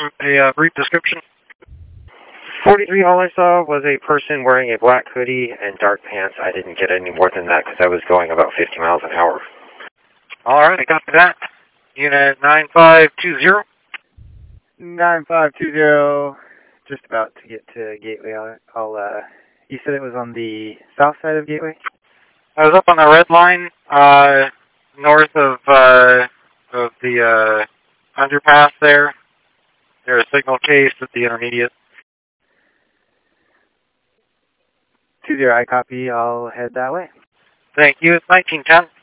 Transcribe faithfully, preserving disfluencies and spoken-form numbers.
a uh, brief description. forty-three, all I saw was a person wearing a black hoodie and dark pants. I didn't get any more than that because I was going about fifty miles an hour. All right, I got that. Unit nine five two zero. nine five two zero, just about to get to Gateway. I'll, I'll, uh, you said it was on the south side of Gateway? I was up on the red line, uh, north of, uh, of the, uh, underpass there. There's a signal case at the intermediate. two zero, I copy. I'll head that way. Thank you. It's nineteen ten.